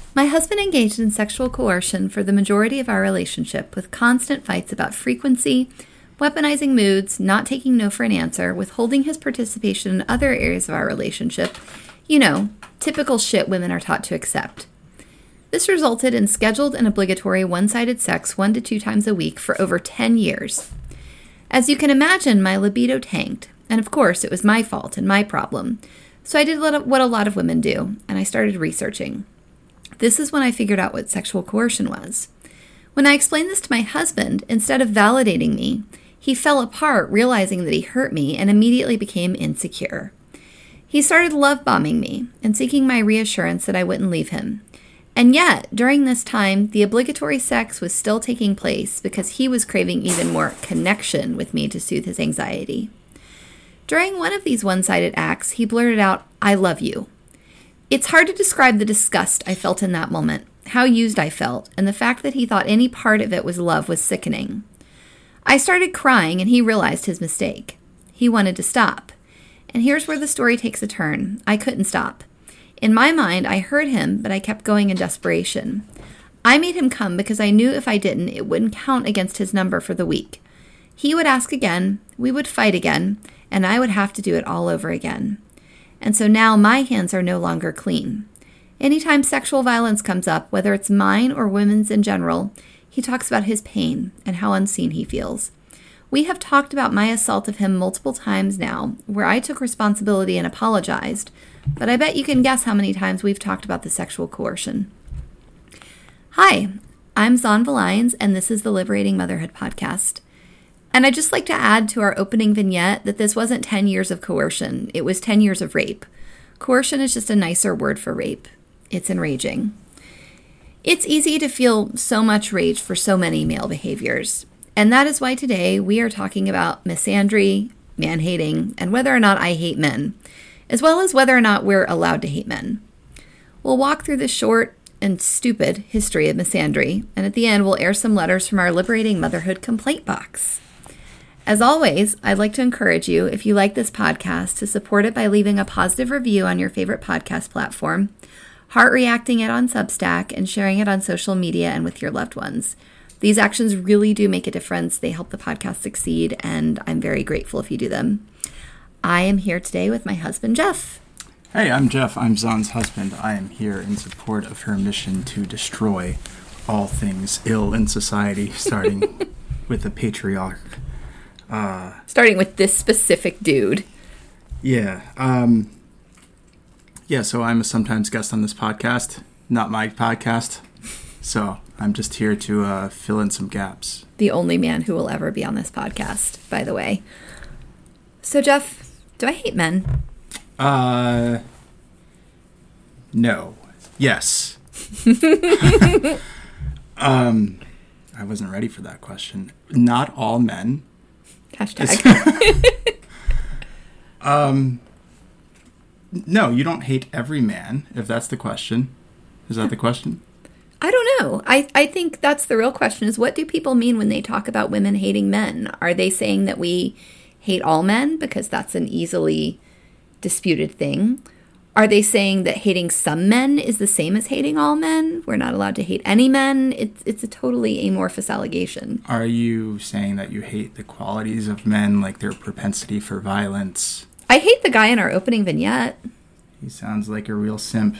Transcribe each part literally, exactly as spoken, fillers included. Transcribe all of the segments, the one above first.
My husband engaged in sexual coercion for the majority of our relationship, with constant fights about frequency, weaponizing moods, not taking no for an answer, withholding his participation in other areas of our relationship. You know, typical shit women are taught to accept. This resulted in scheduled and obligatory one-sided sex one to two times a week for over ten years. As you can imagine, my libido tanked, and of course it was my fault and my problem. So I did what a lot of women do, and I started researching. This is when I figured out what sexual coercion was. When I explained this to my husband, instead of validating me, he fell apart, realizing that he hurt me, and immediately became insecure. He started love-bombing me and seeking my reassurance that I wouldn't leave him. And yet, during this time, the obligatory sex was still taking place because he was craving even more connection with me to soothe his anxiety. During one of these one-sided acts, he blurted out, "I love you." It's hard to describe the disgust I felt in that moment, how used I felt, and the fact that he thought any part of it was love was sickening. I started crying, and he realized his mistake. He wanted to stop. And here's where the story takes a turn. I couldn't stop. In my mind, I heard him, but I kept going in desperation. I made him come because I knew if I didn't, it wouldn't count against his number for the week. He would ask again, we would fight again, and I would have to do it all over again. And so now my hands are no longer clean. Anytime sexual violence comes up, whether it's mine or women's in general, he talks about his pain and how unseen he feels. We have talked about my assault of him multiple times now, where I took responsibility and apologized, but I bet you can guess how many times we've talked about the sexual coercion. Hi, I'm Zon Valines, and this is the Liberating Motherhood Podcast. And I'd just like to add to our opening vignette that this wasn't ten years of coercion. It was ten years of rape. Coercion is just a nicer word for rape. It's enraging. It's easy to feel so much rage for so many male behaviors. And that is why today we are talking about misandry, man-hating, and whether or not I hate men, as well as whether or not we're allowed to hate men. We'll walk through this short and stupid history of misandry, and at the end we'll air some letters from our Liberating Motherhood complaint box. As always, I'd like to encourage you, if you like this podcast, to support it by leaving a positive review on your favorite podcast platform, heart reacting it on Substack, and sharing it on social media and with your loved ones. These actions really do make a difference. They help the podcast succeed, and I'm very grateful if you do them. I am here today with my husband, Jeff. Hey, I'm Jeff. I'm Zon's husband. I am here in support of her mission to destroy all things ill in society, starting with the patriarch. Uh, starting with this specific dude. Yeah. Um, yeah, so I'm a sometimes guest on this podcast. Not my podcast. So I'm just here to uh, fill in some gaps. The only man who will ever be on this podcast, by the way. So, Jeff, do I hate men? Uh, no. Yes. um, I wasn't ready for that question. Not all men. Hashtag. um, no, you don't hate every man, if that's the question. Is that the question? I don't know. I, I think that's the real question is what do people mean when they talk about women hating men? Are they saying that we hate all men because that's an easily disputed thing? Are they saying that hating some men is the same as hating all men? We're not allowed to hate any men? It's it's a totally amorphous allegation. Are you saying that you hate the qualities of men, like their propensity for violence? I hate the guy in our opening vignette. He sounds like a real simp.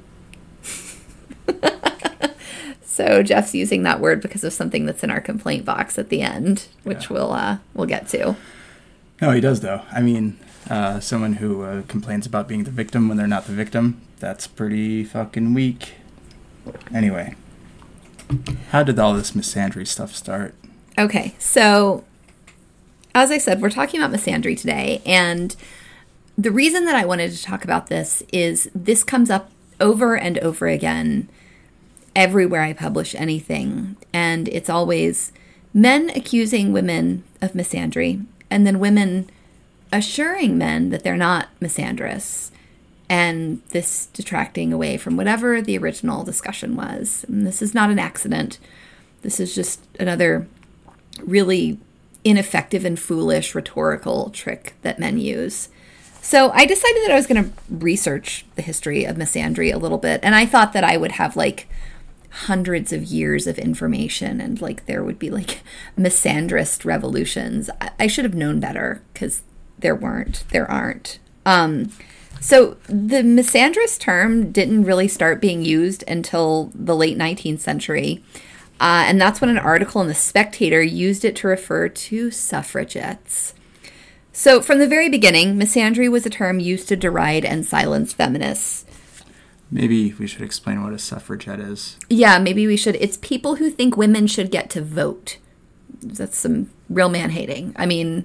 So Jeff's using that word because of something that's in our complaint box at the end, which yeah. we'll uh, we'll get to. No, he does, though. I mean, uh, someone who uh, complains about being the victim when they're not the victim, that's pretty fucking weak. Anyway, how did all this misandry stuff start? Okay, so as I said, we're talking about misandry today, and the reason that I wanted to talk about this is this comes up over and over again everywhere I publish anything, and it's always men accusing women of misandry, and then women assuring men that they're not misandrous, and this detracting away from whatever the original discussion was. And this is not an accident. This is just another really ineffective and foolish rhetorical trick that men use. So I decided that I was going to research the history of misandry a little bit. And I thought that I would have like hundreds of years of information and like there would be like misandrist revolutions. I, I should have known better because there weren't, there aren't. Um, so the misandrist term didn't really start being used until the late nineteenth century. Uh, and that's when an article in The Spectator used it to refer to suffragettes. So from the very beginning, misandry was a term used to deride and silence feminists. Maybe we should explain what a suffragette is. Yeah, maybe we should. It's people who think women should get to vote. That's some real man-hating. I mean,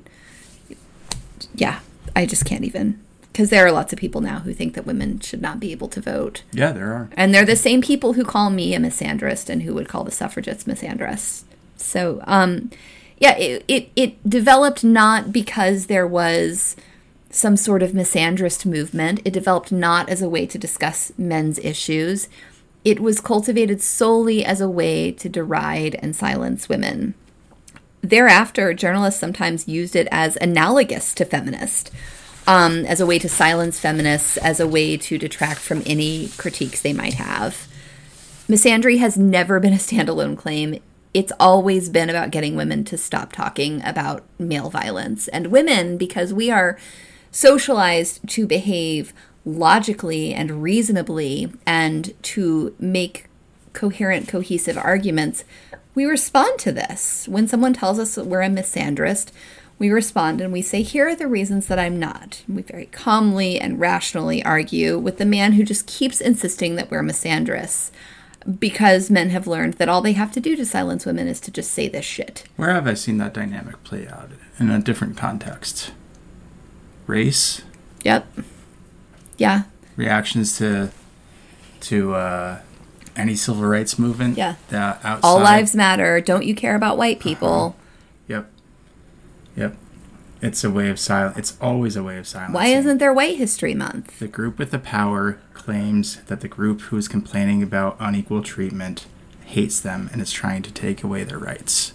yeah, I just can't even. Because there are lots of people now who think that women should not be able to vote. Yeah, there are. And they're the same people who call me a misandrist and who would call the suffragettes misandrists. So, um... yeah, it, it, it developed not because there was some sort of misandrist movement. It developed not as a way to discuss men's issues. It was cultivated solely as a way to deride and silence women. Thereafter, journalists sometimes used it as analogous to feminist, um, as a way to silence feminists, as a way to detract from any critiques they might have. Misandry has never been a standalone claim. It's always been about getting women to stop talking about male violence. And women, because we are socialized to behave logically and reasonably and to make coherent, cohesive arguments, we respond to this. When someone tells us that we're a misandrist, we respond and we say, here are the reasons that I'm not. We very calmly and rationally argue with the man who just keeps insisting that we're misandrists. Because men have learned that all they have to do to silence women is to just say this shit. Where have I seen that dynamic play out in a different context? Race? Yep. Yeah. Reactions to to uh, any civil rights movement? Yeah. That outside. All lives matter. Don't you care about white people? Uh-huh. Yep. Yep. It's a way of silence. It's always a way of silencing. Why isn't there White History Month? The group with the power claims that the group who is complaining about unequal treatment hates them and is trying to take away their rights.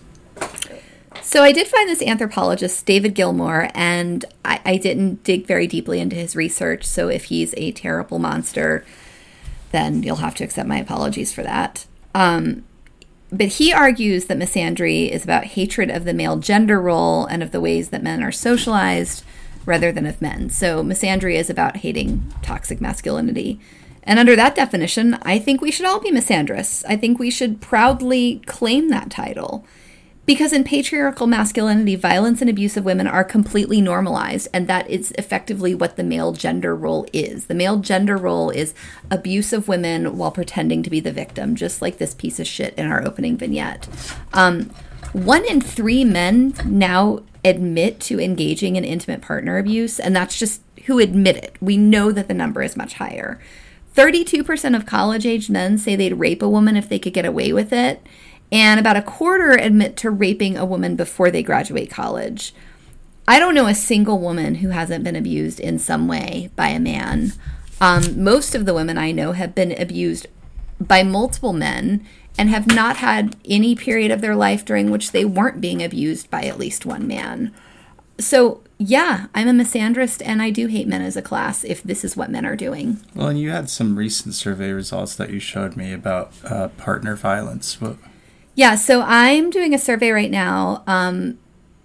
So I did find this anthropologist, David Gilmour, and I, I didn't dig very deeply into his research, so if he's a terrible monster, then you'll have to accept my apologies for that. Um, but he argues that misandry is about hatred of the male gender role and of the ways that men are socialized rather than of men. So misandry is about hating toxic masculinity. And under that definition, I think we should all be misandrists. I think we should proudly claim that title. Because in patriarchal masculinity, violence and abuse of women are completely normalized, and that is effectively what the male gender role is. The male gender role is abuse of women while pretending to be the victim, just like this piece of shit in our opening vignette. Um, one in three men now admit to engaging in intimate partner abuse, and that's just who admit it. We know that the number is much higher. thirty-two percent of college-age men say they'd rape a woman if they could get away with it. And about a quarter admit to raping a woman before they graduate college. I don't know a single woman who hasn't been abused in some way by a man. Um, most of the women I know have been abused by multiple men and have not had any period of their life during which they weren't being abused by at least one man. So, yeah, I'm a misandrist and I do hate men as a class if this is what men are doing. Well, and you had some recent survey results that you showed me about uh, partner violence. What... Yeah, so I'm doing a survey right now. Um,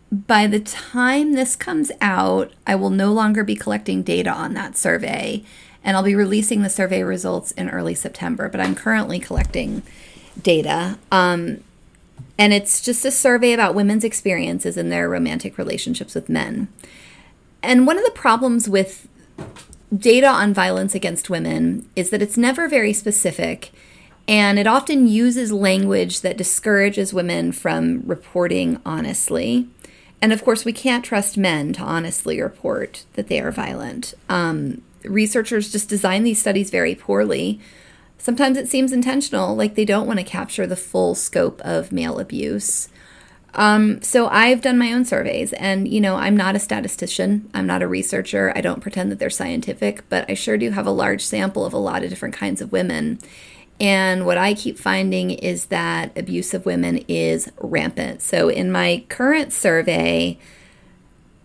by the time this comes out, I will no longer be collecting data on that survey, and I'll be releasing the survey results in early September, but I'm currently collecting data. Um, and it's just a survey about women's experiences in their romantic relationships with men. And one of the problems with data on violence against women is that it's never very specific. And it often uses language that discourages women from reporting honestly. And of course, we can't trust men to honestly report that they are violent. Um, researchers just design these studies very poorly. Sometimes it seems intentional, like they don't want to capture the full scope of male abuse. Um, so I've done my own surveys, and, you know, I'm not a statistician. I'm not a researcher. I don't pretend that they're scientific, but I sure do have a large sample of a lot of different kinds of women. And what I keep finding is that abuse of women is rampant. So in my current survey,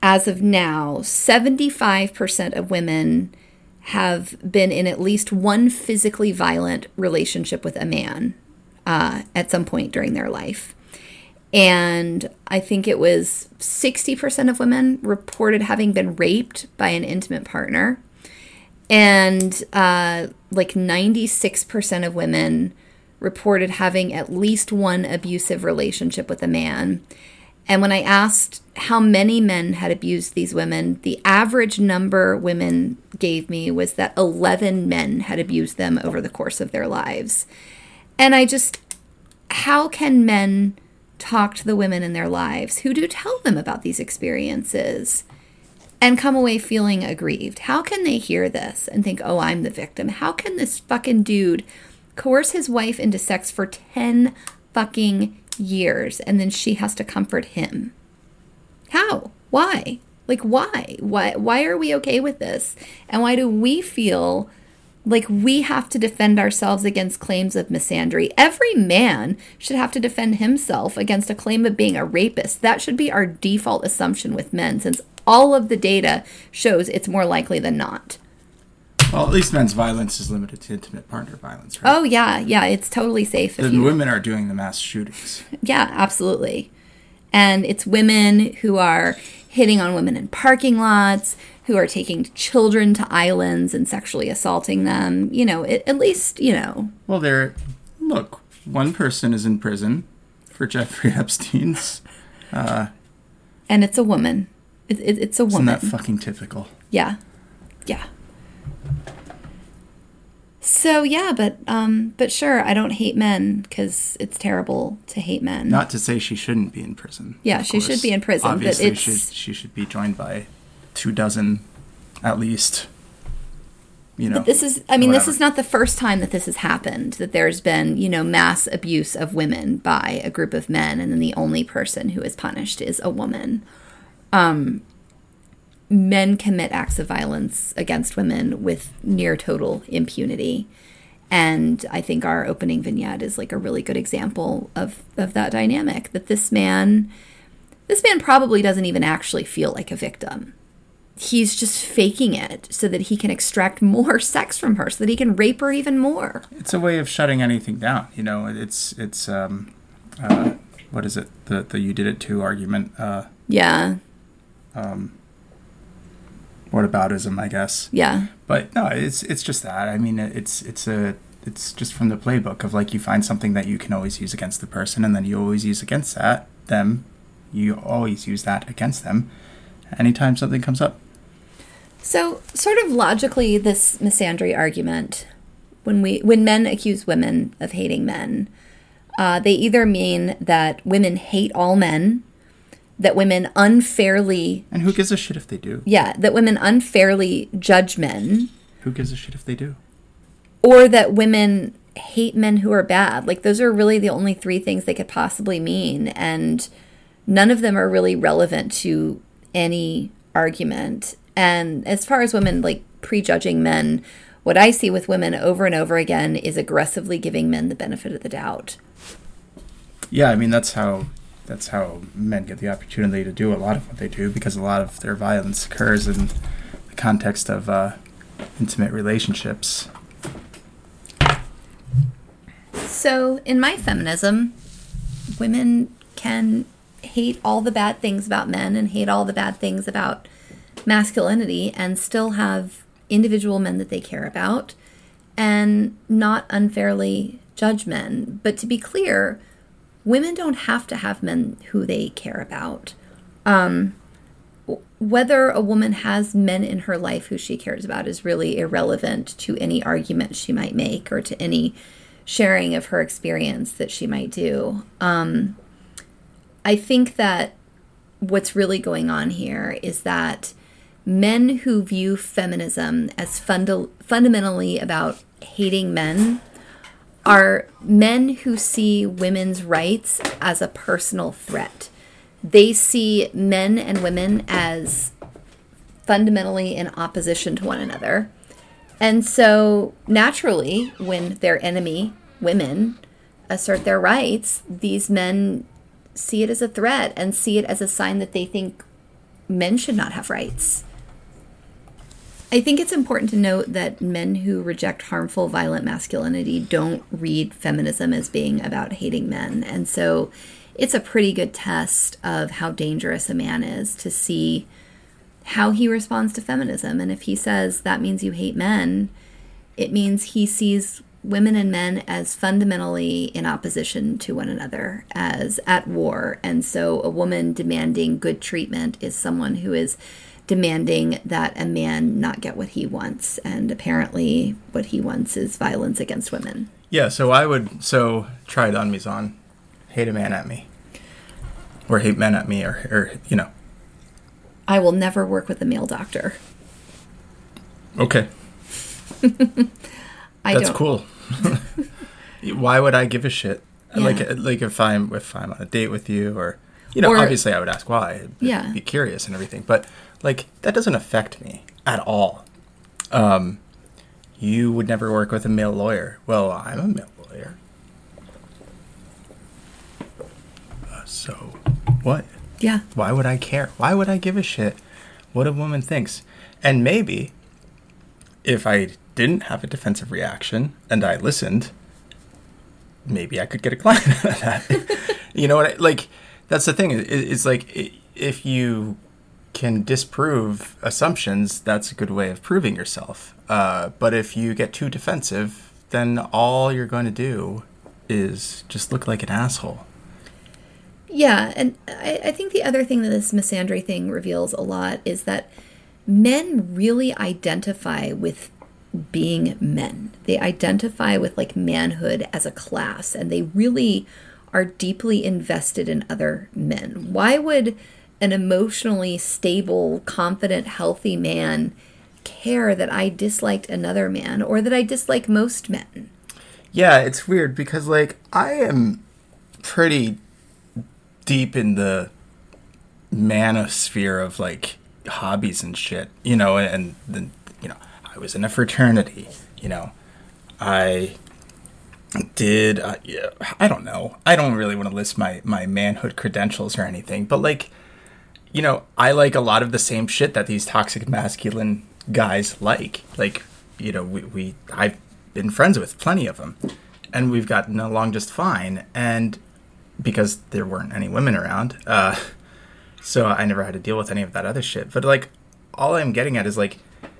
as of now, seventy-five percent of women have been in at least one physically violent relationship with a man uh, at some point during their life. And I think it was sixty percent of women reported having been raped by an intimate partner. And uh, like ninety-six percent of women reported having at least one abusive relationship with a man. And when I asked how many men had abused these women, the average number women gave me was that eleven men had abused them over the course of their lives. And I just, how can men talk to the women in their lives who do tell them about these experiences and come away feeling aggrieved? How can they hear this and think, oh, I'm the victim? How can this fucking dude coerce his wife into sex for ten fucking years and then she has to comfort him? How? Why? Like, why? Why why are we okay with this? And why do we feel like we have to defend ourselves against claims of misandry? Every man should have to defend himself against a claim of being a rapist. That should be our default assumption with men, since all of the data shows it's more likely than not. Well, at least men's violence is limited to intimate partner violence, right? Oh, yeah. Yeah, it's totally safe. The if you... women are doing the mass shootings. Yeah, absolutely. And it's women who are hitting on women in parking lots, who are taking children to islands and sexually assaulting them. You know, it, at least, you know. Well, there, look, one person is in prison for Jeffrey Epstein's. Uh, and it's a woman. It, it, it's a woman. Isn't that fucking typical? Yeah. Yeah. So, yeah, but um, but sure, I don't hate men because it's terrible to hate men. Not to say she shouldn't be in prison. Yeah, she course. should be in prison. Obviously, but it's... should, she should be joined by two dozen, at least, you know. But this is, I mean, whatever. This is not the first time that this has happened, that there's been, you know, mass abuse of women by a group of men, and then the only person who is punished is a woman. Um... Men commit acts of violence against women with near total impunity. And I think our opening vignette is like a really good example of, of that dynamic, that this man, this man probably doesn't even actually feel like a victim. He's just faking it so that he can extract more sex from her, so that he can rape her even more. It's a way of shutting anything down. You know, it's, it's um, uh, what is it? The, the you did it too argument. Uh, yeah. Um, Whataboutism, I guess. Yeah. But no, it's it's just that. I mean, it's it's a it's just from the playbook of like you find something that you can always use against the person, and then you always use against that them. You always use that against them anytime something comes up. So, sort of logically, this misandry argument, when we when men accuse women of hating men, uh, they either mean that women hate all men, that women unfairly... And who gives a shit if they do? Yeah, that women unfairly judge men. Who gives a shit if they do? Or that women hate men who are bad. Like, those are really the only three things they could possibly mean. And none of them are really relevant to any argument. And as far as women, like, prejudging men, what I see with women over and over again is aggressively giving men the benefit of the doubt. Yeah, I mean, that's how... That's how men get the opportunity to do a lot of what they do, because a lot of their violence occurs in the context of uh, intimate relationships. So, in my feminism, women can hate all the bad things about men and hate all the bad things about masculinity and still have individual men that they care about and not unfairly judge men. But to be clear, women don't have to have men who they care about. Um, whether a woman has men in her life who she cares about is really irrelevant to any argument she might make or to any sharing of her experience that she might do. Um, I think that what's really going on here is that men who view feminism as funda- fundamentally about hating men are men who see women's rights as a personal threat. They see men and women as fundamentally in opposition to one another. And so, naturally, when their enemy, women, assert their rights, these men see it as a threat and see it as a sign that they think men should not have rights. I think it's important to note that men who reject harmful, violent masculinity don't read feminism as being about hating men. And so it's a pretty good test of how dangerous a man is to see how he responds to feminism. And if he says that means you hate men, it means he sees women and men as fundamentally in opposition to one another, as at war. And so a woman demanding good treatment is someone who is demanding that a man not get what he wants. And apparently what he wants is violence against women. Yeah, so I would, so try it on me's on. Hate a man at me. Or hate men at me, or, or you know. I will never work with a male doctor. Okay. I That's don't. cool. Why would I give a shit? Yeah. Like, like if I'm if I'm on a date with you, or you know, Or- obviously I would ask why. I'd Yeah. be curious and everything, but like that doesn't affect me at all. Um, you would never work with a male lawyer. Well, I'm a male lawyer. Uh, so, what? Yeah. Why would I care? Why would I give a shit what a woman thinks? And maybe if I didn't have a defensive reaction and I listened, maybe I could get a client out of that. You know what? I, like, that's the thing. It, it's like if you can disprove assumptions, that's a good way of proving yourself. Uh, but if you get too defensive, then all you're going to do is just look like an asshole. Yeah, and I, I think the other thing that this misandry thing reveals a lot is that men really identify with being men. They identify with like manhood as a class, and they really are deeply invested in other men. Why would an emotionally stable, confident, healthy man care that I disliked another man or that I dislike most men? Yeah, it's weird because like I am pretty deep in the manosphere of like hobbies and shit, you know, and then, you know, I was in a fraternity, you know, I did, uh, yeah, I don't know. I don't really want to list my, my manhood credentials or anything, but like, you know, I like a lot of the same shit that these toxic masculine guys like, like, you know, we, we I've been friends with plenty of them and we've gotten along just fine. And because there weren't any women around, uh, so I never had to deal with any of that other shit. But like, all I'm getting at is like,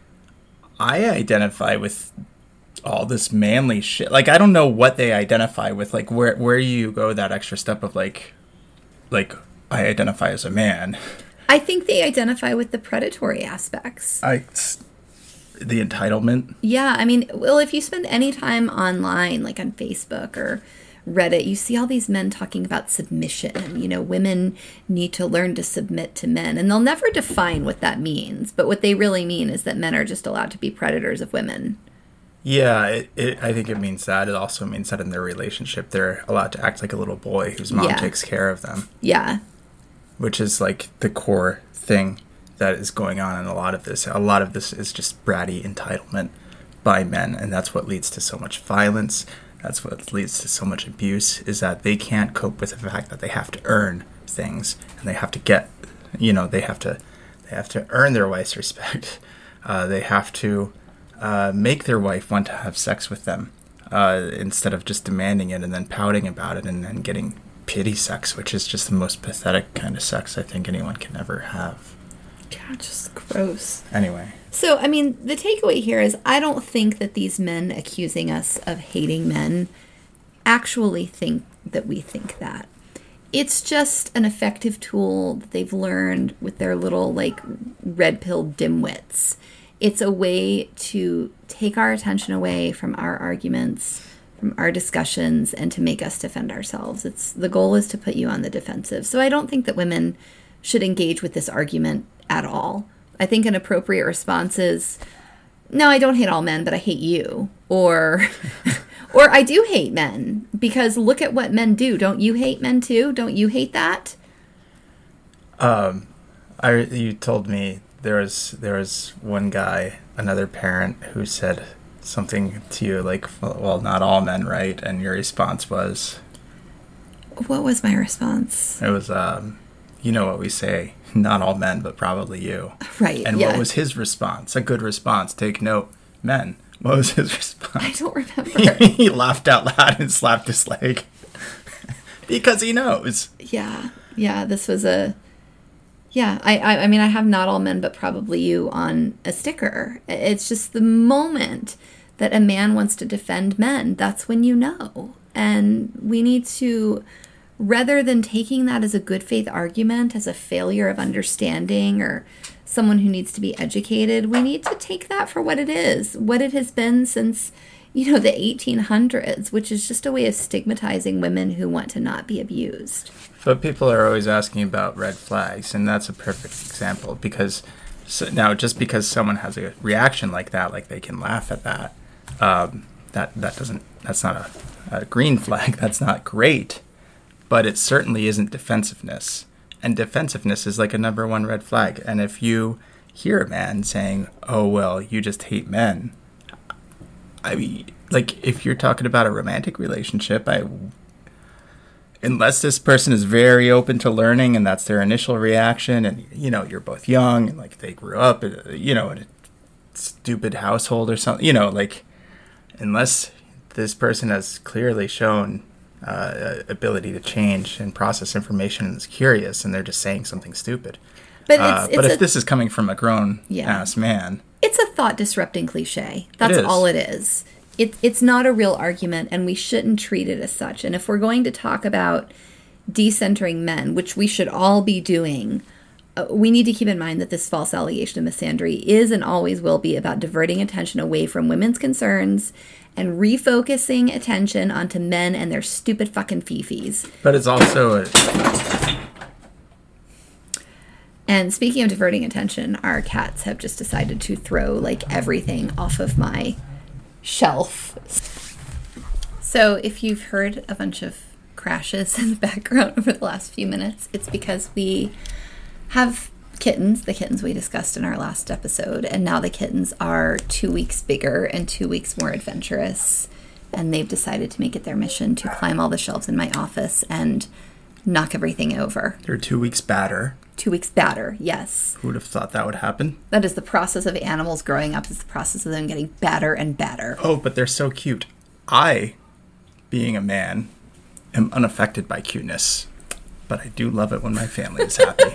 I identify with all this manly shit. Like, I don't know what they identify with. Like, where where you go that extra step of like, like I identify as a man. I think they identify with the predatory aspects. I, the entitlement. Yeah, I mean, well, if you spend any time online, like on Facebook or Reddit, you see all these men talking about submission and, you know, women need to learn to submit to men. And they'll never define what that means. But what they really mean is that men are just allowed to be predators of women. Yeah, it, it, I think it means that. It also means that in their relationship, they're allowed to act like a little boy whose mom Yeah. takes care of them. Yeah. Which is like the core thing that is going on in a lot of this. A lot of this is just bratty entitlement by men. And that's what leads to so much violence. That's what leads to so much abuse, is that they can't cope with the fact that they have to earn things and they have to get, you know, they have to, they have to earn their wife's respect. Uh, they have to uh, make their wife want to have sex with them uh, instead of just demanding it and then pouting about it and then getting pity sex, which is just the most pathetic kind of sex I think anyone can ever have. Yeah, just gross. Anyway. So, I mean, the takeaway here is I don't think that these men accusing us of hating men actually think that we think that. It's just an effective tool that they've learned with their little, like, red pill dimwits. It's a way to take our attention away from our arguments, from our discussions, and to make us defend ourselves. It's the goal is to put you on the defensive. So I don't think that women should engage with this argument at all. I think an appropriate response is, no, I don't hate all men, but I hate you. Or, or I do hate men because look at what men do. Don't you hate men too? Don't you hate that? Um, I, you told me there was, there was one guy, another parent, who said something to you like, well, not all men, right? And your response was? What was my response? It was, um, you know what we say. not all men, but probably you. Right, And yeah. what was his response? A good response. Take note, men. What was his response? I don't remember. He laughed out loud and slapped his leg. Because he knows. Yeah, yeah, this was a... Yeah, I, I I mean, I have not all men, but probably you on a sticker. It's just the moment that a man wants to defend men, that's when you know. And we need to, rather than taking that as a good faith argument, as a failure of understanding or someone who needs to be educated, we need to take that for what it is, what it has been since, you know, the eighteen hundreds, which is just a way of stigmatizing women who want to not be abused. But people are always asking about red flags, and that's a perfect example because so now just because someone has a reaction like that, like they can laugh at that, um, that that doesn't that's not a, a green flag. That's not great, but it certainly isn't defensiveness. And defensiveness is like a number one red flag. And if you hear a man saying, "Oh well, you just hate men," I mean, like if you're talking about a romantic relationship, I. Unless this person is very open to learning and that's their initial reaction and, you know, you're both young and, like, they grew up, in a, you know, in a stupid household or something, you know, like, unless this person has clearly shown uh, ability to change and process information and is curious and they're just saying something stupid. But, uh, it's, it's but if a, this is coming from a grown-ass yeah. man... It's a thought-disrupting cliche. That's it all it is. It, it's not a real argument, and we shouldn't treat it as such. And if we're going to talk about decentering men, which we should all be doing, uh, we need to keep in mind that this false allegation of misandry is and always will be about diverting attention away from women's concerns and refocusing attention onto men and their stupid fucking fifis. But it's also a... And speaking of diverting attention, our cats have just decided to throw, like, everything off of my... shelf. So if you've heard a bunch of crashes in the background over the last few minutes, it's because we have kittens, the kittens we discussed in our last episode, and now the kittens are two weeks bigger and two weeks more adventurous, and they've decided to make it their mission to climb all the shelves in my office and knock everything over. They're two weeks badder. Two weeks badder, yes. Who would have thought that would happen? That is the process of animals growing up. It's the process of them getting badder and badder. Oh, but they're so cute. I, being a man, am unaffected by cuteness. But I do love it when my family is happy.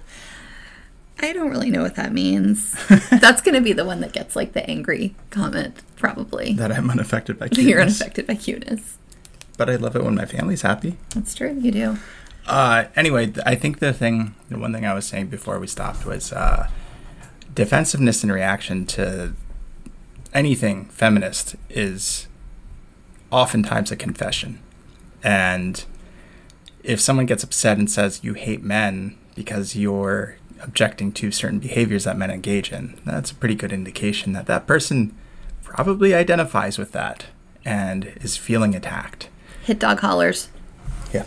I don't really know what that means. That's going to be the one that gets, like, the angry comment, probably. That I'm unaffected by cuteness. You're unaffected by cuteness. But I love it when my family's happy. That's true. You do. Uh, anyway, I think the thing, the one thing I was saying before we stopped was uh, defensiveness in reaction to anything feminist is oftentimes a confession. And if someone gets upset and says you hate men because you're objecting to certain behaviors that men engage in, that's a pretty good indication that that person probably identifies with that and is feeling attacked. Hit dog hollers. Yeah.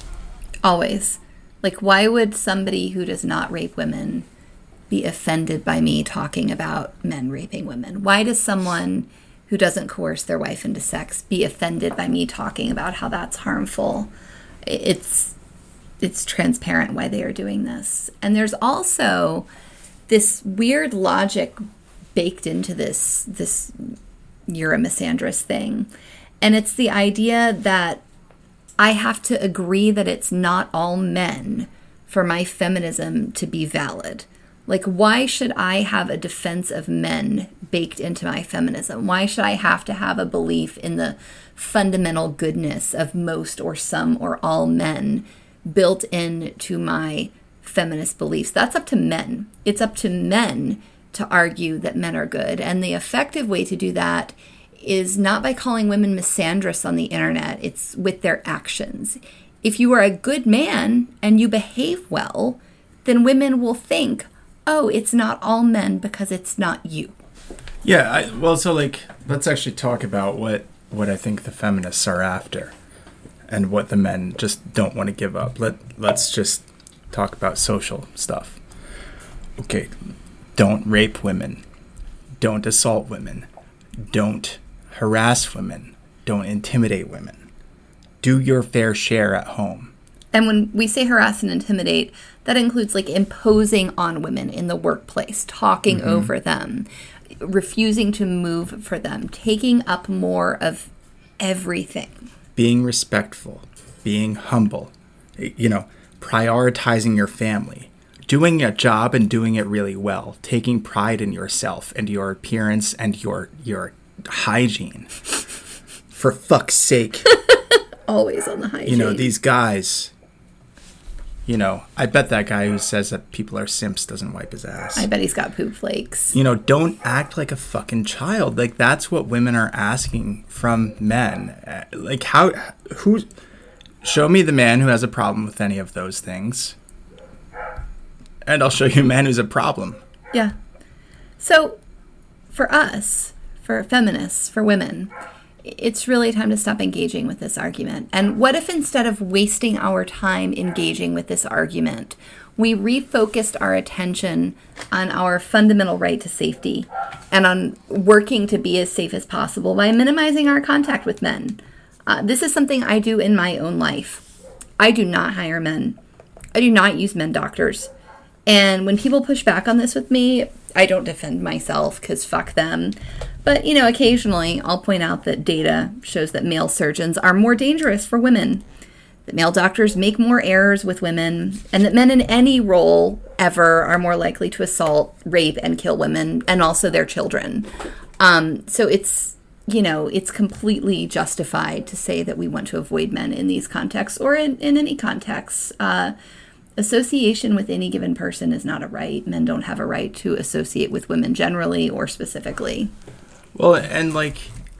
Always. Like, why would somebody who does not rape women be offended by me talking about men raping women? Why does someone who doesn't coerce their wife into sex be offended by me talking about how that's harmful? It's it's transparent why they are doing this. And there's also this weird logic baked into this this you're a misandrist thing. And it's the idea that I have to agree that it's not all men for my feminism to be valid. Like, why should I have a defense of men baked into my feminism? Why should I have to have a belief in the fundamental goodness of most or some or all men built into my feminist beliefs? That's up to men. It's up to men to argue that men are good. And the effective way to do that is not by calling women misandrous on the internet. It's with their actions. If you are a good man and you behave well, then women will think, oh, it's not all men because it's not you. Yeah, I, well, so, like, let's actually talk about what, what I think the feminists are after and what the men just don't want to give up. Let, let's just talk about social stuff. Okay, don't rape women. Don't assault women. Don't harass women. Don't intimidate women. Do your fair share at home. And when we say harass and intimidate, that includes like imposing on women in the workplace, talking mm-hmm. over them, refusing to move for them, taking up more of everything. Being respectful, being humble, you know, prioritizing your family, doing a job and doing it really well, taking pride in yourself and your appearance and your your hygiene. For fuck's sake. Always on the hygiene. You know, these guys, you know, I bet that guy who says that people are simps doesn't wipe his ass. I bet he's got poop flakes. You know, don't act like a fucking child. Like, that's what women are asking from men. Like, how, who, show me the man who has a problem with any of those things. And I'll show you a man who's a problem. Yeah. So, for us, for feminists, for women, it's really time to stop engaging with this argument. And what if instead of wasting our time engaging with this argument, we refocused our attention on our fundamental right to safety and on working to be as safe as possible by minimizing our contact with men? Uh, this is something I do in my own life. I do not hire men. I do not use men doctors. And when people push back on this with me, I don't defend myself because fuck them. But, you know, occasionally I'll point out that data shows that male surgeons are more dangerous for women, that male doctors make more errors with women, and that men in any role ever are more likely to assault, rape, and kill women, and also their children. Um, so it's, you know, it's completely justified to say that we want to avoid men in these contexts or in, in any context. Uh, association with any given person is not a right. Men don't have a right to associate with women generally or specifically. Well, and, like,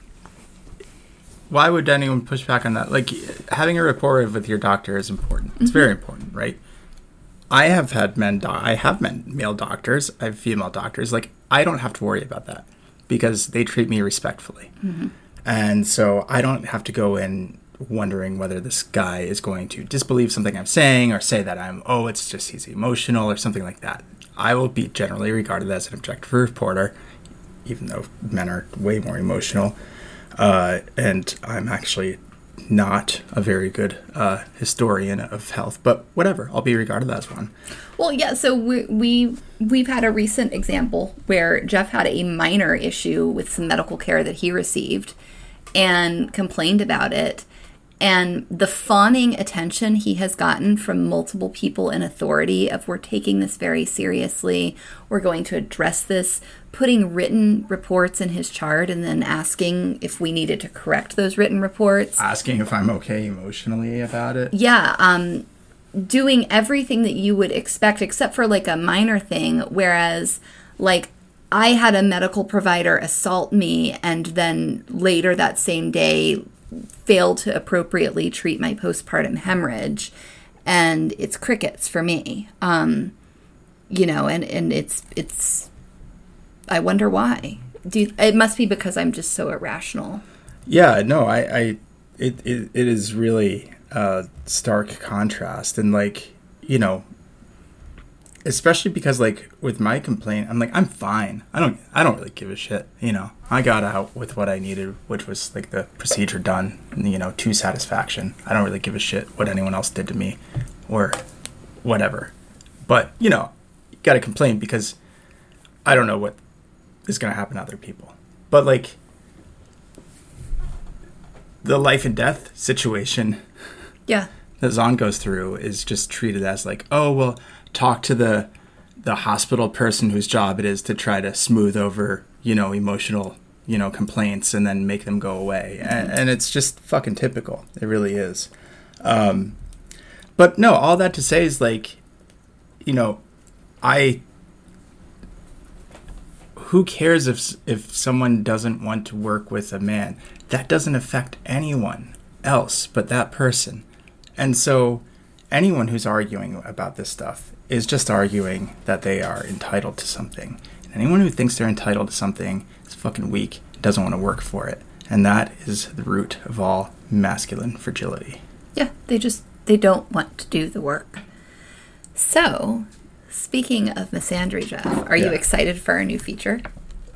why would anyone push back on that? Like, having a rapport with your doctor is important. It's mm-hmm. very important, right? I have had men, do- I have men, male doctors, I have female doctors. Like, I don't have to worry about that because they treat me respectfully. Mm-hmm. And so I don't have to go in wondering whether this guy is going to disbelieve something I'm saying or say that I'm, oh, it's just he's emotional or something like that. I will be generally regarded as an objective reporter, even though men are way more emotional. Uh, and I'm actually not a very good uh, historian of health, but whatever, I'll be regarded as one. Well, yeah, so we, we, we've had a recent example where Jeff had a minor issue with some medical care that he received and complained about it. And the fawning attention he has gotten from multiple people in authority of we're taking this very seriously, we're going to address this, putting written reports in his chart and then asking if we needed to correct those written reports. Asking if I'm okay emotionally about it. Yeah, um, doing everything that you would expect except for like a minor thing, whereas like I had a medical provider assault me and then later that same day failed to appropriately treat my postpartum hemorrhage, and it's crickets for me. Um, you know, and, and it's, it's, I wonder why. Do you, it must be because I'm just so irrational. Yeah, no, I, I it, it, it is really a stark contrast. And like, you know, especially because like with my complaint, I'm like, I'm fine. I don't, I don't really give a shit. You know, I got out with what I needed, which was like the procedure done, you know, to satisfaction. I don't really give a shit what anyone else did to me or whatever. But, you know, you got to complain because I don't know what is going to happen to other people. But like the life and death situation yeah, that Zahn goes through is just treated as like, oh, well, talk to the the hospital person whose job it is to try to smooth over, you know, emotional, you know, complaints and then make them go away. Mm-hmm. And, and it's just fucking typical. It really is. Um, but no, all that to say is like, you know, I, who cares if if someone doesn't want to work with a man? That doesn't affect anyone else but that person. And so anyone who's arguing about this stuff is just arguing that they are entitled to something. And anyone who thinks they're entitled to something is fucking weak, doesn't want to work for it. And that is the root of all masculine fragility. Yeah, they just, they don't want to do the work. So, speaking of misandry, Jeff, are yeah. you excited for our new feature?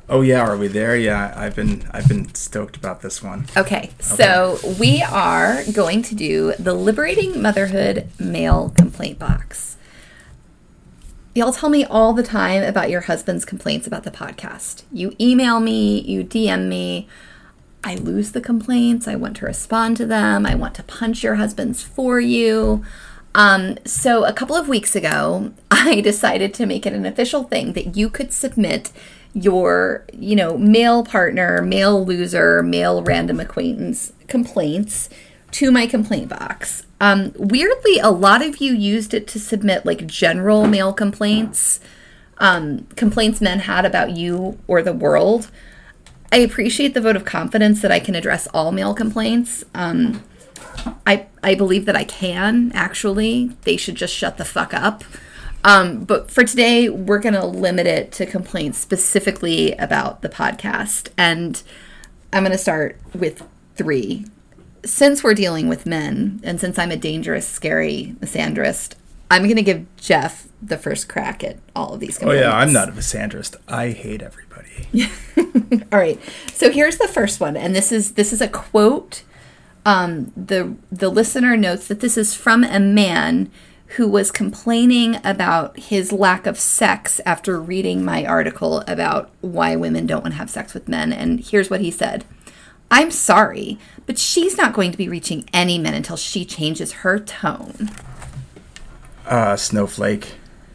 Oh yeah, are we there? Yeah, I've been I've been stoked about this one. Okay, so okay. we are going to do the Liberating Motherhood Mail Complaint Box. Y'all tell me all the time about your husband's complaints about the podcast. You email me, you D M me. I lose the complaints. I want to respond to them. I want to punch your husbands for you. Um, so a couple of weeks ago, I decided to make it an official thing that you could submit your, you know, male partner, male loser, male random acquaintance complaints to my complaint box. Um, weirdly, a lot of you used it to submit like general male complaints, um, complaints men had about you or the world. I appreciate the vote of confidence that I can address all male complaints. Um, I I believe that I can, actually. They should just shut the fuck up. Um, but for today, we're going to limit it to complaints specifically about the podcast. And I'm going to start with three. Since we're dealing with men, and since I'm a dangerous, scary misandrist, I'm going to give Jeff the first crack at all of these complaints. Oh, yeah, I'm not a misandrist. I hate everybody. All right. So here's the first one. And this is this is a quote. Um, the the listener notes that this is from a man who was complaining about his lack of sex after reading my article about why women don't want to have sex with men. And here's what he said. I'm sorry, but she's not going to be reaching any men until she changes her tone. Uh, Snowflake.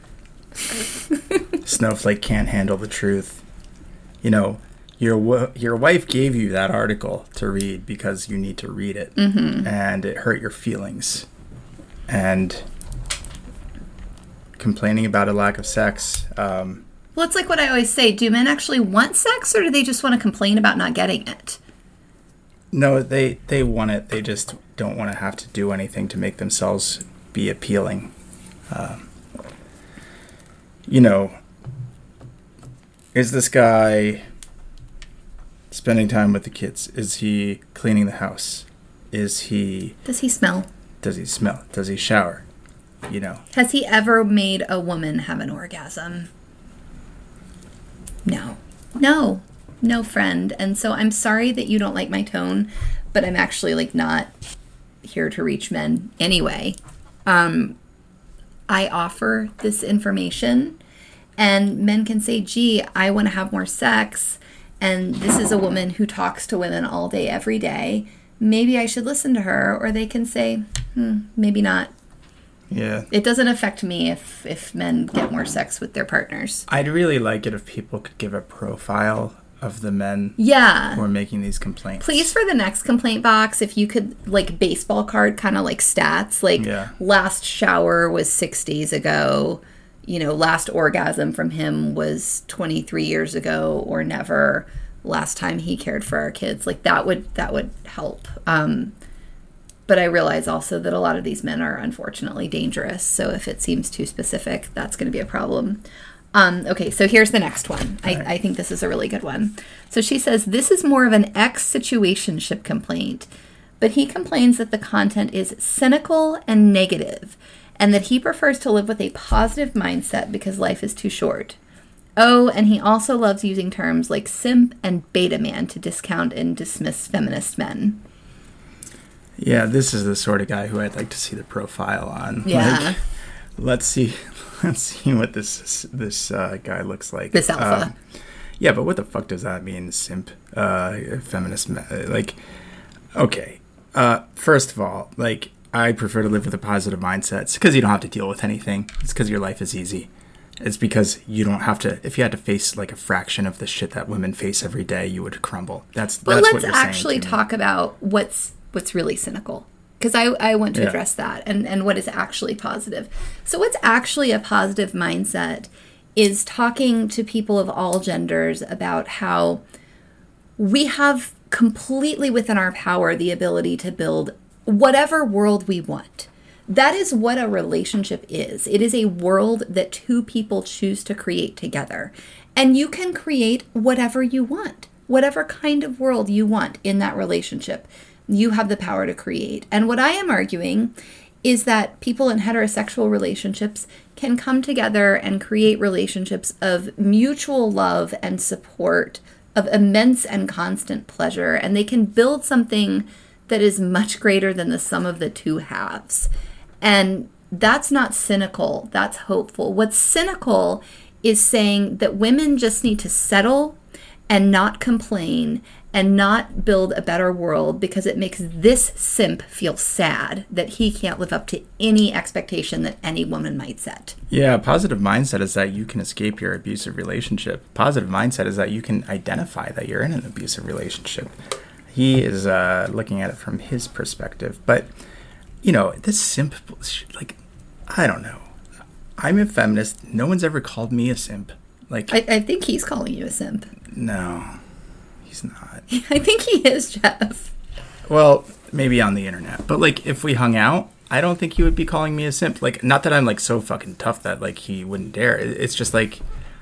Snowflake can't handle the truth. You know, your w- your wife gave you that article to read because you need to read it. Mm-hmm. And it hurt your feelings. And complaining about a lack of sex. Um, well, it's like what I always say. Do men actually want sex, or do they just want to complain about not getting it? No, they, they want it. They just don't want to have to do anything to make themselves be appealing. Um, you know, is this guy spending time with the kids? Is he cleaning the house? Is he... Does he smell? Does he smell? Does he shower? You know. Has he ever made a woman have an orgasm? No. No. No, friend. And so I'm sorry that you don't like my tone, but I'm actually like not here to reach men anyway. Um, I offer this information and men can say, gee, I want to have more sex. And this is a woman who talks to women all day, every day. Maybe I should listen to her. Or they can say, hmm, maybe not. Yeah. It doesn't affect me if, if men get more sex with their partners. I'd really like it if people could give a profile of the men yeah. who are making these complaints. Please, for the next complaint box, if you could, like, baseball card kind of like stats. Like, yeah. last shower was six days ago. You know, last orgasm from him was twenty-three years ago or never. Last time he cared for our kids. Like, that would that would help. Um But I realize also that a lot of these men are unfortunately dangerous. So if it seems too specific, that's going to be a problem. Um, okay, so here's the next one. I, right. I think this is a really good one. So she says, this is more of an ex-situationship complaint, but he complains that the content is cynical and negative, and that he prefers to live with a positive mindset because life is too short. Oh, and he also loves using terms like simp and beta man to discount and dismiss feminist men. Yeah, this is the sort of guy who I'd like to see the profile on. Yeah. Like, let's see, let's see what this this uh, guy looks like. This alpha. Um, yeah, but what the fuck does that mean, simp? Uh, feminist, like, okay. Uh, first of all, like, I prefer to live with a positive mindset. It's because you don't have to deal with anything. It's because your life is easy. It's because you don't have to. If you had to face like a fraction of the shit that women face every day, you would crumble. That's that's well, what let's you're saying. actually talk about what's. What's really cynical, because I, I want to yeah. address that and, and what is actually positive. So what's actually a positive mindset is talking to people of all genders about how we have completely within our power the ability to build whatever world we want. That is what a relationship is. It is a world that two people choose to create together. And you can create whatever you want, whatever kind of world you want in that relationship. You have the power to create. And what I am arguing is that people in heterosexual relationships can come together and create relationships of mutual love and support, of immense and constant pleasure, and they can build something that is much greater than the sum of the two halves. And that's not cynical, that's hopeful. What's cynical is saying that women just need to settle and not complain and not build a better world because it makes this simp feel sad that he can't live up to any expectation that any woman might set. Yeah, positive mindset is that you can escape your abusive relationship. Positive mindset is that you can identify that you're in an abusive relationship. He is uh, looking at it from his perspective. But, you know, this simp, like, I don't know. I'm a feminist. No one's ever called me a simp. Like, I, I think he's calling you a simp. No, he's not. I think he is, Jeff. Well, maybe on the internet. But, like, if we hung out, I don't think he would be calling me a simp. Like, not that I'm, like, so fucking tough that, like, he wouldn't dare. It's just, like,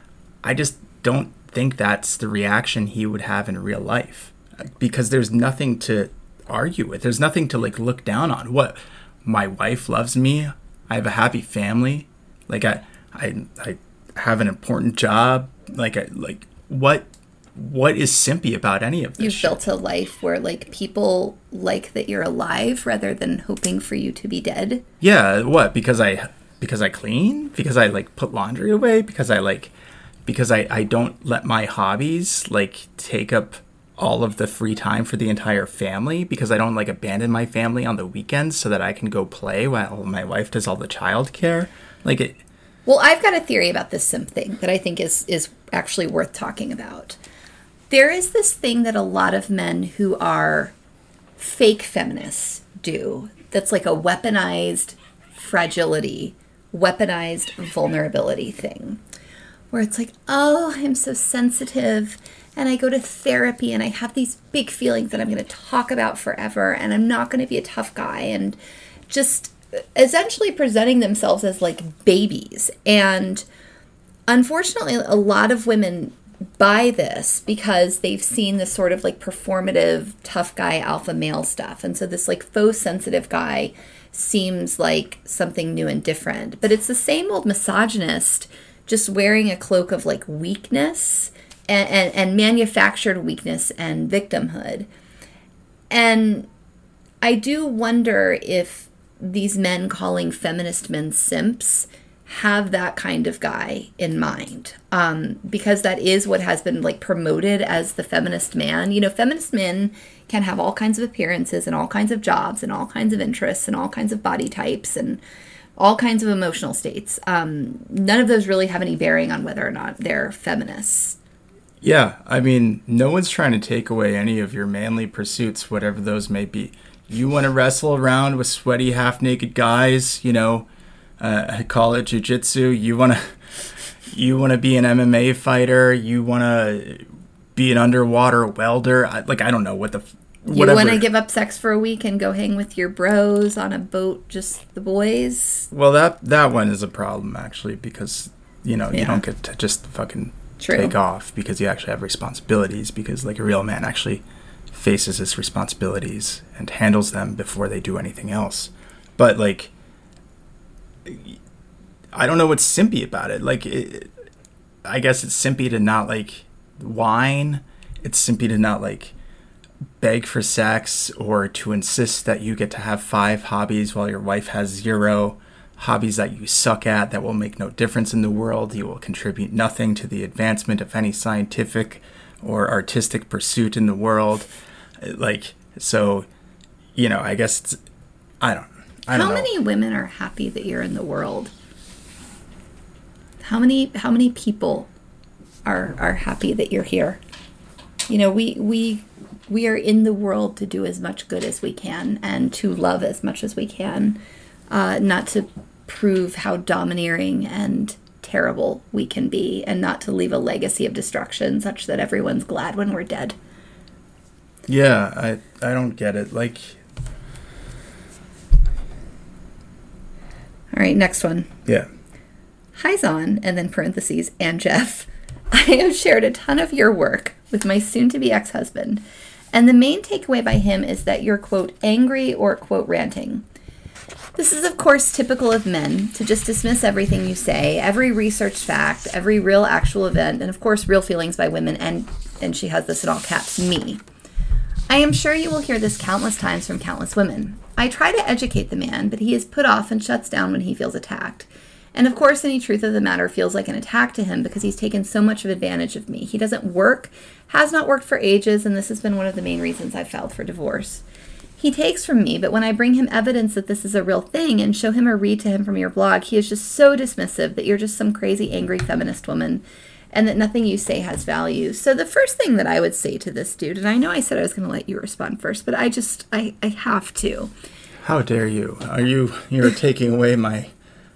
I just don't think that's the reaction he would have in real life. Because there's nothing to argue with. There's nothing to, like, look down on. What? My wife loves me. I have a happy family. Like, I, I, I have an important job. Like, I, like, what, what is simpy about any of this? You've shit? built a life where, like, people like that you're alive rather than hoping for you to be dead. Yeah. What? Because I, because I clean? Because I, like, put laundry away? Because I, like, because I, I don't let my hobbies, like, take up all of the free time for the entire family, because I don't, like, abandon my family on the weekends so that I can go play while my wife does all the childcare. Like it. Well, I've got a theory about this simp thing that I think is is actually worth talking about. There is this thing that a lot of men who are fake feminists do that's like a weaponized fragility, weaponized vulnerability thing, where it's like, oh, I'm so sensitive, and I go to therapy, and I have these big feelings that I'm going to talk about forever, and I'm not going to be a tough guy, and just essentially presenting themselves as like babies. And unfortunately, a lot of women buy this because they've seen this sort of like performative tough guy alpha male stuff, and so this like faux sensitive guy seems like something new and different. But it's the same old misogynist just wearing a cloak of like weakness and, and, and manufactured weakness and victimhood. And I do wonder if these men calling feminist men simps have that kind of guy in mind, um, because that is what has been like promoted as the feminist man. You know, feminist men can have all kinds of appearances and all kinds of jobs and all kinds of interests and all kinds of body types and all kinds of emotional states. Um, none of those really have any bearing on whether or not they're feminists. Yeah, I mean, no one's trying to take away any of your manly pursuits, whatever those may be. You want to wrestle around with sweaty, half-naked guys, you know, uh, call it jiu-jitsu. You want to you want to be an M M A fighter. You want to be an underwater welder. I, like, I don't know what the... Whatever. You want to give up sex for a week and go hang with your bros on a boat, just the boys? Well, that, that one is a problem, actually, because, you know, Yeah. you don't get to just fucking True. take off because you actually have responsibilities, because, like, a real man actually faces his responsibilities and handles them before they do anything else. But, like, I don't know what's simpy about it. Like, it, I guess it's simpy to not, like, whine. It's simpy to not, like, beg for sex or to insist that you get to have five hobbies while your wife has zero hobbies that you suck at that will make no difference in the world. You will contribute nothing to the advancement of any scientific or artistic pursuit in the world. Like, so, you know, I guess it's, I don't, I don't How know. many women are happy that you're in the world? How many how many people are are happy that you're here? You know, we we we are in the world to do as much good as we can and to love as much as we can, uh, not to prove how domineering and terrible we can be, and not to leave a legacy of destruction such that everyone's glad when we're dead. Yeah, I I don't get it. Like, All right, next one. yeah. Hi, Zon, and then parentheses, and Jeff. I have shared a ton of your work with my soon-to-be ex-husband, and the main takeaway by him is that you're, quote, angry or, quote, ranting. This is, of course, typical of men to just dismiss everything you say, every researched fact, every real actual event, and of course, real feelings by women, and, and she has this in all caps, me. I am sure you will hear this countless times from countless women. I try to educate the man, but he is put off and shuts down when he feels attacked. And of course, any truth of the matter feels like an attack to him because he's taken so much of advantage of me. He doesn't work, has not worked for ages, and this has been one of the main reasons I've filed for divorce. He takes from me, but when I bring him evidence that this is a real thing and show him or read to him from your blog, he is just so dismissive that you're just some crazy, angry feminist woman and that nothing you say has value. So the first thing that I would say to this dude, and I know I said I was going to let you respond first, but I just, I, I have to. How dare you? Are you, you're taking away my,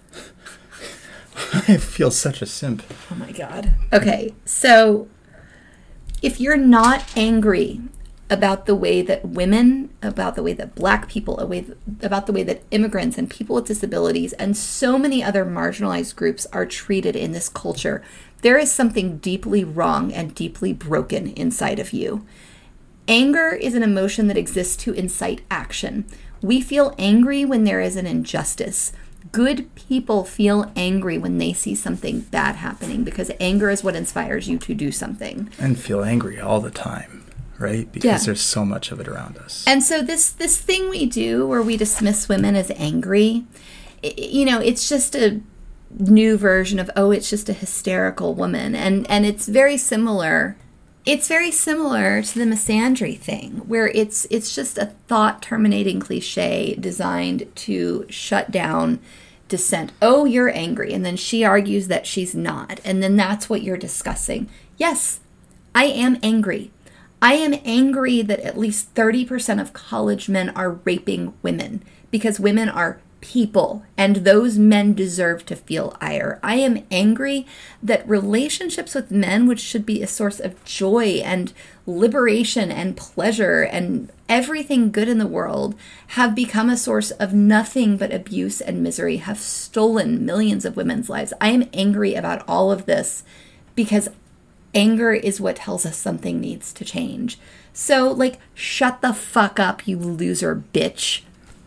I feel such a simp. Oh my God. Okay, so if you're not angry about the way that women, about the way that Black people, about the way that immigrants and people with disabilities and so many other marginalized groups are treated in this culture, there is something deeply wrong and deeply broken inside of you. Anger is an emotion that exists to incite action. We feel angry when there is an injustice. Good people feel angry when they see something bad happening because anger is what inspires you to do something. And feel angry all the time. Right? Because yeah. there's so much of it around us. And so this this thing we do where we dismiss women as angry, it, you know, it's just a new version of, oh, it's just a hysterical woman. And, and it's very similar. It's very similar to the misandry thing, where it's it's just a thought-terminating cliche designed to shut down dissent. Oh, you're angry. And then she argues that she's not. And then that's what you're discussing. Yes, I am angry. I am angry that at least thirty percent of college men are raping women because women are people and those men deserve to feel ire. I am angry that relationships with men, which should be a source of joy and liberation and pleasure and everything good in the world, have become a source of nothing but abuse and misery, have stolen millions of women's lives. I am angry about all of this because anger is what tells us something needs to change. So, like, shut the fuck up, you loser bitch.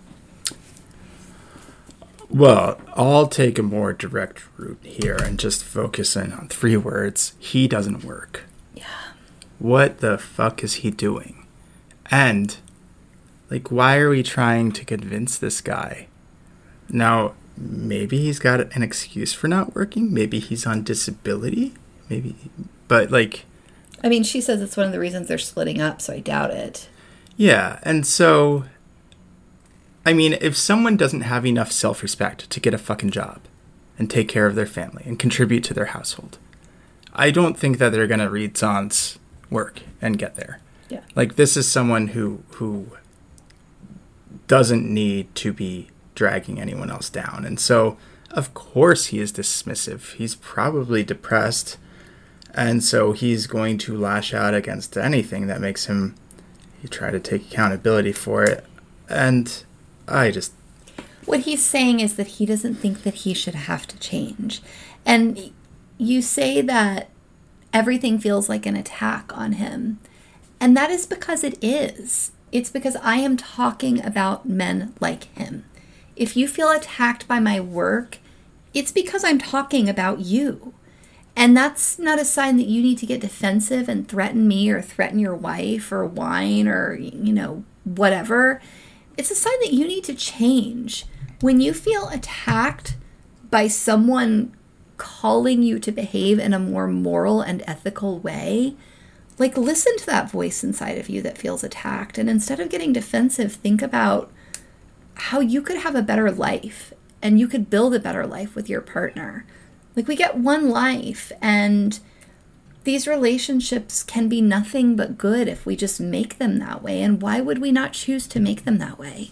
Well, I'll take a more direct route here and just focus in on three words. He doesn't work. Yeah. What the fuck is he doing? And, like, why are we trying to convince this guy? Now, maybe he's got an excuse for not working. Maybe he's on disability. Maybe... But, like... I mean, she says it's one of the reasons they're splitting up, so I doubt it. Yeah, and so... I mean, if someone doesn't have enough self-respect to get a fucking job and take care of their family and contribute to their household, I don't think that they're going to read Zahn's work and get there. Yeah. Like, this is someone who who doesn't need to be dragging anyone else down. And so, of course, he is dismissive. He's probably depressed. And so he's going to lash out against anything that makes him he try to take accountability for it. And I just... What he's saying is that he doesn't think that he should have to change. And you say that everything feels like an attack on him. And that is because it is. It's because I am talking about men like him. If you feel attacked by my work, it's because I'm talking about you. And that's not a sign that you need to get defensive and threaten me or threaten your wife or whine or, you know, whatever. It's a sign that you need to change. When you feel attacked by someone calling you to behave in a more moral and ethical way, like, listen to that voice inside of you that feels attacked. And instead of getting defensive, think about how you could have a better life and you could build a better life with your partner. Like, we get one life, and these relationships can be nothing but good if we just make them that way. And why would we not choose to make them that way?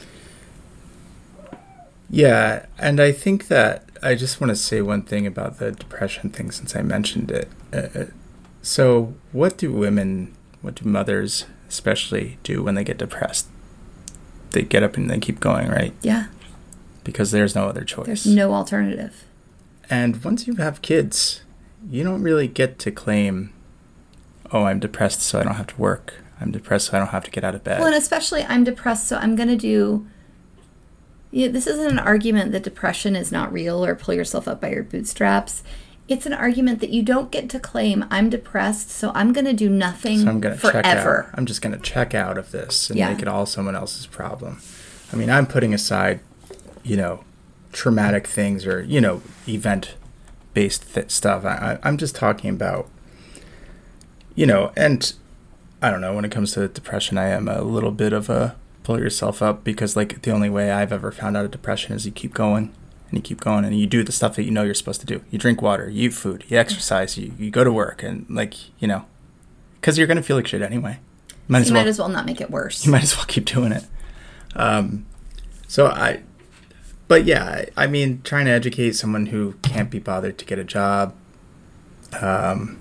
Yeah, and I think that I just want to say one thing about the depression thing since I mentioned it. Uh, so what do women, what do mothers especially do when they get depressed? They get up and they keep going, right? Yeah. Because there's no other choice. There's no alternative. And once you have kids, you don't really get to claim, oh, I'm depressed so I don't have to work. I'm depressed so I don't have to get out of bed. Well, and especially I'm depressed so I'm going to do Yeah, this isn't an argument that depression is not real or pull yourself up by your bootstraps. It's an argument that you don't get to claim, I'm depressed, so I'm going to do nothing So I'm going to check forever. out. I'm just going to check out of this and Yeah. make it all someone else's problem. I mean, I'm putting aside, you know, traumatic things or, you know, event-based th- stuff. I, I, I'm just talking about, you know, and I don't know, when it comes to depression, I am a little bit of a pull yourself up because, like, the only way I've ever found out of depression is you keep going. And you keep going, and you do the stuff that you know you're supposed to do. You drink water, you eat food, you exercise, you, you go to work, and, like, you know, because you're going to feel like shit anyway. Might So as you well, might as well not make it worse. You might as well keep doing it. Um, so I, but yeah, I, I mean, trying to educate someone who can't be bothered to get a job, um,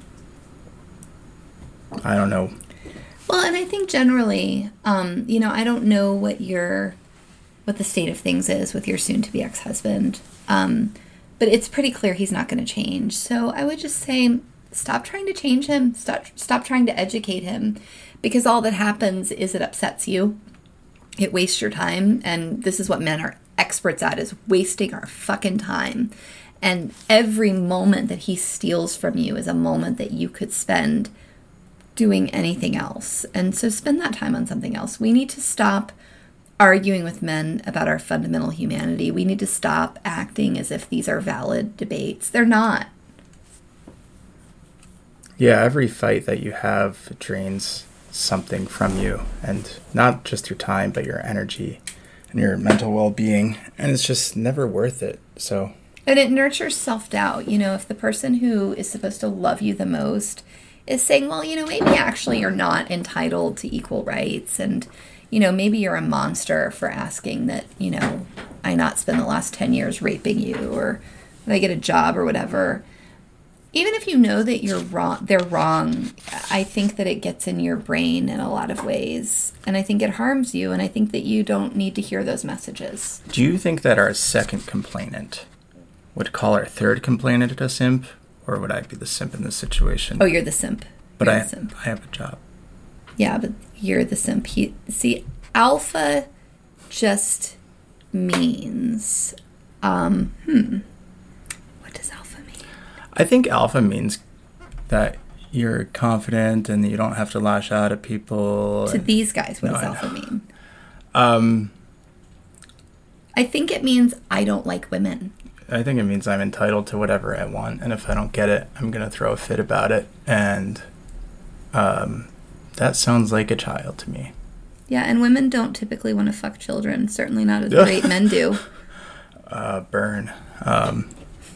I don't know. Well, and I think generally, um, you know, I don't know what your what the state of things is with your soon-to-be ex-husband, um, but it's pretty clear he's not going to change. So I would just say, stop trying to change him. Stop stop trying to educate him, because all that happens is it upsets you. It wastes your time, and this is what men are experts at, is wasting our fucking time. And every moment that he steals from you is a moment that you could spend doing anything else. And so spend that time on something else. We need to stop arguing with men about our fundamental humanity. We need to stop acting as if these are valid debates. They're not. Yeah, every fight that you have drains something from you, and not just your time, but your energy and your mental well-being, and it's just never worth it. So, and it nurtures self-doubt. You know, if the person who is supposed to love you the most is saying, well, you know, maybe actually you're not entitled to equal rights, and you know, maybe you're a monster for asking that, you know, I not spend the last ten years raping you, or that I get a job or whatever. Even if you know that you're wrong, they're wrong, I think that it gets in your brain in a lot of ways. And I think it harms you. And I think that you don't need to hear those messages. do you think that our second complainant would call our third complainant a simp? Or would I be the simp in this situation? Oh, you're the simp. but You're I, the simp. I have a job. Yeah, but you're the simp. He, see, alpha just means, um, hmm, what does alpha mean? I think alpha means that you're confident and you don't have to lash out at people. To and, these guys, what No, does I alpha know. mean? um, I think it means I don't like women. I think it means I'm entitled to whatever I want, and if I don't get it, I'm gonna throw a fit about it, and um, that sounds like a child to me. Yeah, and women don't typically want to fuck children. Certainly not as great men do. Uh, burn. Um,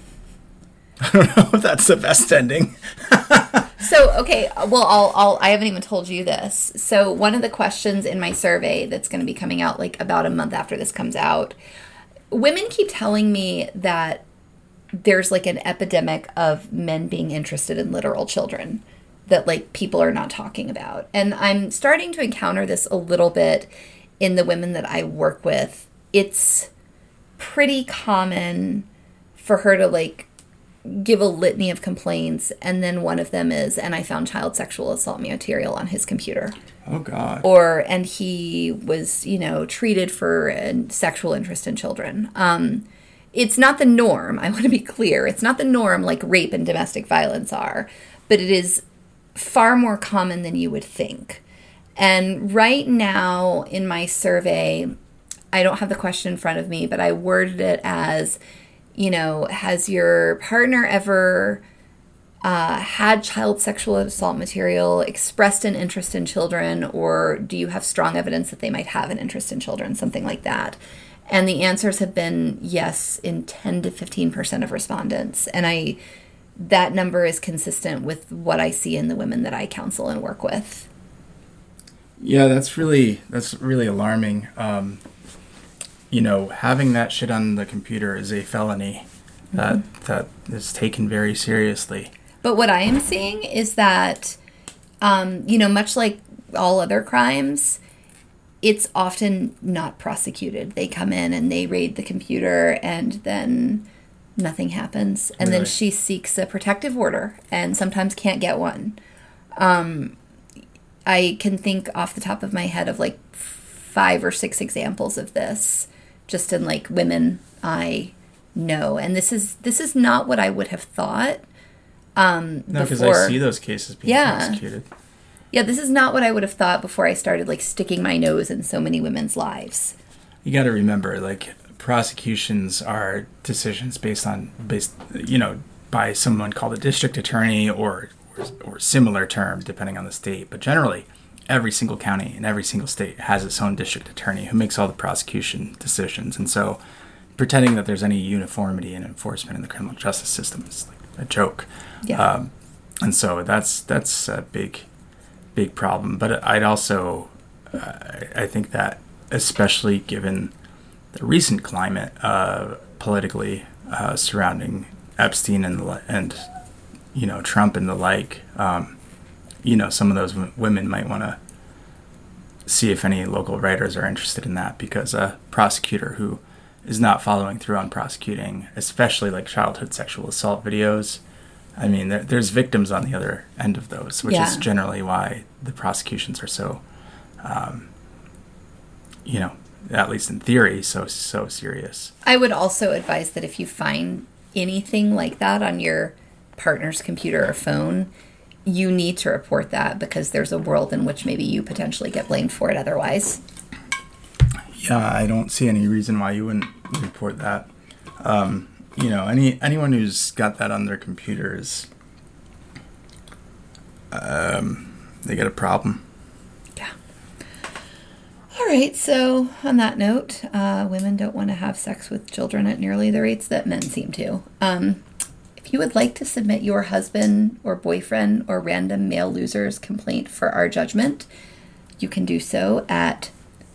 I don't know if that's the best ending. So, okay, well, I'll, I'll, I haven't even told you this. So one of the questions in my survey that's going to be coming out like about a month after this comes out, women keep telling me that there's like an epidemic of men being interested in literal children that like people are not talking about. And I'm starting to encounter this a little bit in the women that I work with. It's pretty common for her to like give a litany of complaints, and then one of them is, and I found child sexual assault material on his computer. Oh, God. Or, and he was, you know, treated for a sexual interest in children. Um, it's not the norm. I want to be clear. It's not the norm like rape and domestic violence are, but it is far more common than you would think. And right now in my survey, I don't have the question in front of me, but I worded it as, you know, has your partner ever uh, had child sexual assault material, expressed an interest in children, or do you have strong evidence that they might have an interest in children, something like that? And the answers have been yes in ten to fifteen percent of respondents. And I, that number is consistent with what I see in the women that I counsel and work with. Yeah, that's really, that's really alarming. Um, you know, having that shit on the computer is a felony that mm-hmm. that is taken very seriously. But what I am seeing is that, um, you know, much like all other crimes, it's often not prosecuted. They come in and they raid the computer and then nothing happens. And really? Then she seeks a protective order and sometimes can't get one. Um, I can think off the top of my head of like five or six examples of this. just in like women I know. And this is this is not what I would have thought. Um, no, because I see those cases being yeah. prosecuted. Yeah, this is not what I would have thought before I started like sticking my nose in so many women's lives. You got to remember, like, prosecutions are decisions based on based, you know, by someone called a district attorney or, or or similar term, depending on the state. But generally, every single county in every single state has its own district attorney who makes all the prosecution decisions. And so, pretending that there's any uniformity in enforcement in the criminal justice system is like a joke. Yeah. Um, and so that's that's a big, big problem. But I'd also, uh, I think that especially given the recent climate uh, politically uh, surrounding Epstein and the, and you know Trump and the like, um, you know some of those w- women might want to see if any local writers are interested in that, because a prosecutor who is not following through on prosecuting, especially like childhood sexual assault videos, I mean there, there's victims on the other end of those, which yeah. is generally why the prosecutions are so, um, you know, at least in theory, so so serious. I would also advise that if you find anything like that on your partner's computer or phone, you need to report that, because there's a world in which maybe you potentially get blamed for it otherwise. Yeah, I don't see any reason why you wouldn't report that. Um, you know, any anyone who's got that on their computers, um, they get a problem. Yeah. All right, so on that note, uh, women don't want to have sex with children at nearly the rates that men seem to. Um, if you would like to submit your husband or boyfriend or random male loser's complaint for our judgment, you can do so at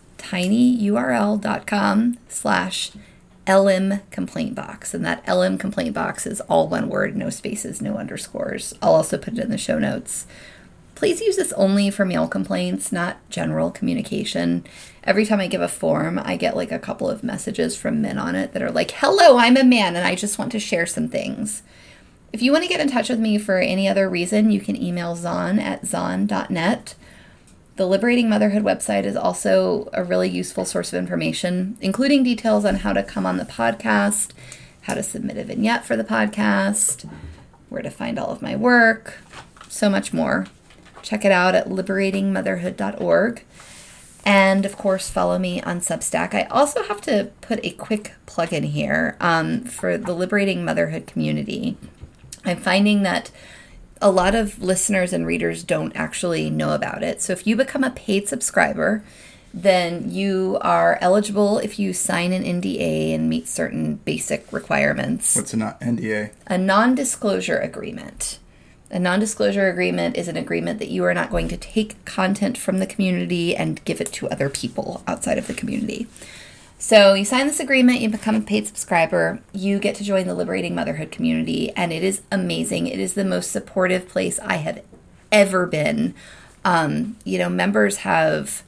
tinyurl.com slash LM complaint box. And that L M complaint box is all one word, no spaces, no underscores. I'll also put it in the show notes. Please use this only for male complaints, not general communication. Every time I give a form, I get like a couple of messages from men on it that are like, hello, I'm a man, and I just want to share some things. If you want to get in touch with me for any other reason, you can email Zon at zon dot net. The Liberating Motherhood website is also a really useful source of information, including details on how to come on the podcast, how to submit a vignette for the podcast, where to find all of my work, so much more. Check it out at liberating motherhood dot org. And, of course, follow me on Substack. I also have to put a quick plug in here um, for the Liberating Motherhood community. I'm finding that a lot of listeners and readers don't actually know about it. So if you become a paid subscriber, then you are eligible if you sign an N D A and meet certain basic requirements. What's an N D A? A non-disclosure agreement. A non-disclosure agreement is an agreement that you are not going to take content from the community and give it to other people outside of the community. So you sign this agreement, you become a paid subscriber, you get to join the Liberating Motherhood community, and it is amazing. It is the most supportive place I have ever been. Um, you know, members have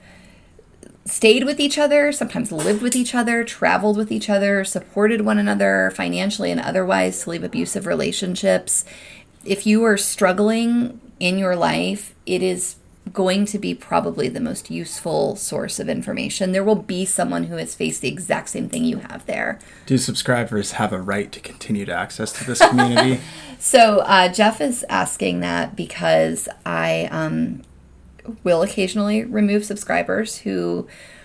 stayed with each other, sometimes lived with each other, traveled with each other, supported one another financially and otherwise to leave abusive relationships. If you are struggling in your life, it is going to be probably the most useful source of information. There will be someone who has faced the exact same thing you have there. Do subscribers have a right to continued access to this community? So uh, Jeff is asking that because I um, will occasionally remove subscribers who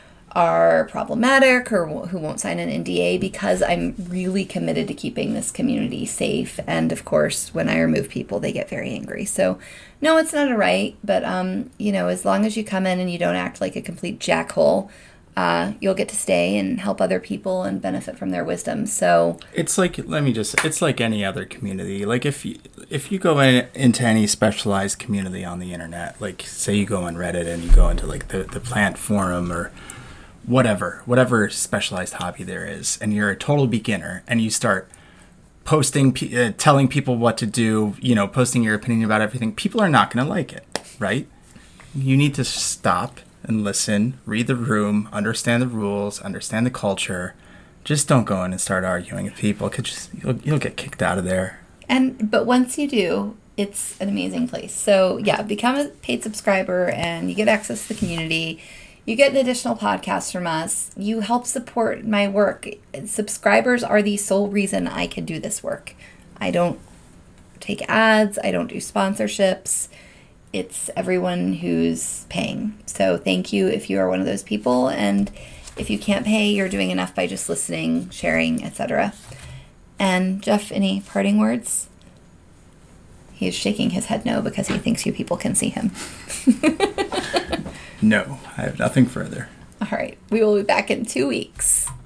are problematic or who won't sign an N D A, because I'm really committed to keeping this community safe. And of course, when I remove people, they get very angry. So no, it's not a right, but um, you know, as long as you come in and you don't act like a complete jackhole, uh, you'll get to stay and help other people and benefit from their wisdom. So it's like, let me just, it's like any other community. Like if you, if you go in, into any specialized community on the internet, like say you go on Reddit and you go into like the, the plant forum or whatever, whatever specialized hobby there is, and you're a total beginner, and you start posting, uh, telling people what to do, you know, posting your opinion about everything, people are not going to like it, right? You need to stop and listen, read the room, understand the rules, understand the culture. Just don't go in and start arguing with people, because just you'll, you'll get kicked out of there. And but once you do, it's an amazing place. So yeah, become a paid subscriber, and you get access to the community. You get an additional podcast from us. You help support my work. Subscribers are the sole reason I can do this work. I don't take ads. I don't do sponsorships. It's everyone who's paying. So thank you if you are one of those people. And if you can't pay, you're doing enough by just listening, sharing, et cetera. And Jeff, any parting words? He is shaking his head no because he thinks you people can see him. No, I have nothing further. All right. We will be back in two weeks.